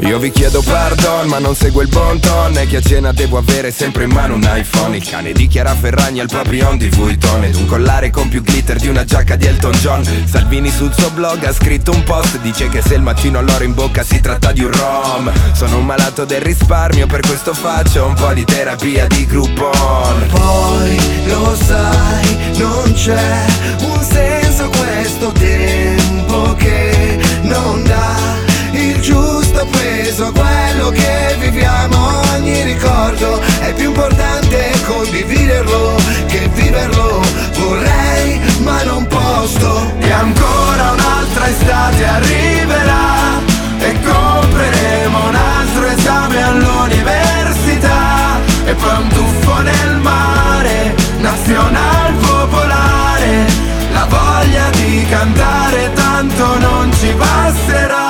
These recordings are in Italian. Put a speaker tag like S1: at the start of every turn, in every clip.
S1: Io vi chiedo pardon ma non seguo il bon ton. E che a cena devo avere sempre in mano un iPhone. Il cane di Chiara Ferragni al papillon di Vuitton. Ed un collare con più glitter di una giacca di Elton John. Salvini sul suo blog ha scritto un post. Dice che se il mattino all'oro in bocca si tratta di un rom. Sono un malato del risparmio, per questo faccio un po' di terapia di Groupon.
S2: Poi lo sai, non c'è un senso questo tempo che non dà il giusto peso a quello che viviamo. Ogni ricordo è più importante condividerlo che viverlo. Vorrei ma non posso. E ancora un'altra estate arriverà e compreremo un altro esame all'università. E poi un tuffo nel mare, nazional popolare. La voglia di cantare tanto non ci basterà.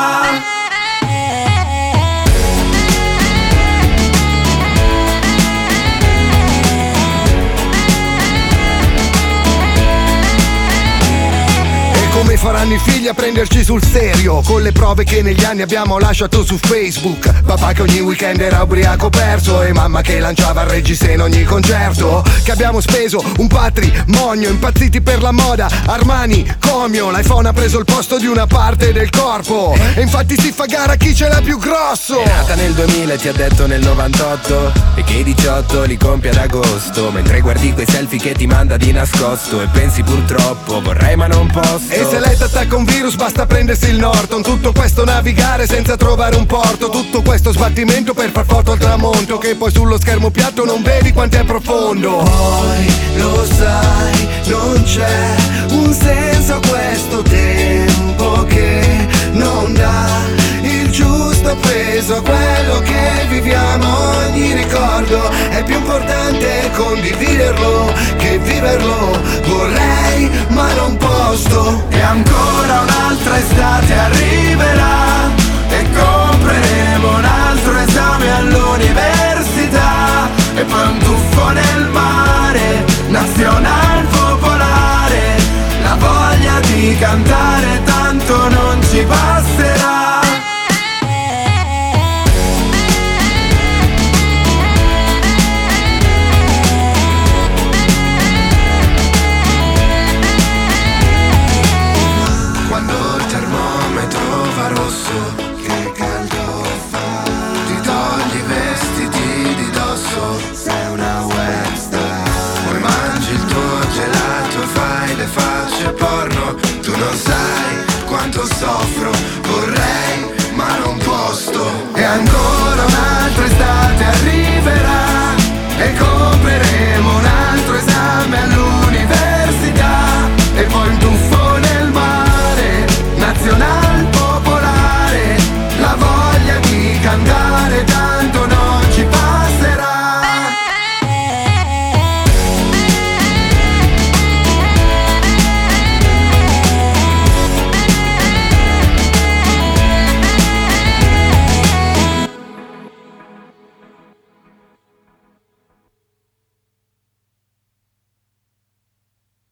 S2: Come faranno i figli a prenderci sul serio, con le prove che negli anni abbiamo lasciato su Facebook. Papà che ogni weekend era ubriaco perso e mamma che lanciava il reggiseno in ogni concerto. Che abbiamo speso un patrimonio, impazziti per la moda, Armani, Comio. L'iPhone ha preso il posto di una parte del corpo e infatti si fa gara chi ce l'ha più grosso.
S1: È nata nel 2000 e ti ha detto nel 98 e che i 18 li compie ad agosto. Mentre guardi quei selfie che ti manda di nascosto e pensi purtroppo vorrei ma non posso.
S2: E se lei t'attacca un virus basta prendersi il Norton. Tutto questo navigare senza trovare un porto. Tutto questo sbattimento per far foto al tramonto, che poi sullo schermo piatto non vedi quanto è profondo. Poi lo sai, non c'è un senso a questo tempo che non dà il giusto peso a quello che viviamo. Ogni ricordo è più importante condividerlo che viverlo. Vorrei ma non posso. E ancora un'altra estate arriverà e compreremo un altro esame all'università. E poi un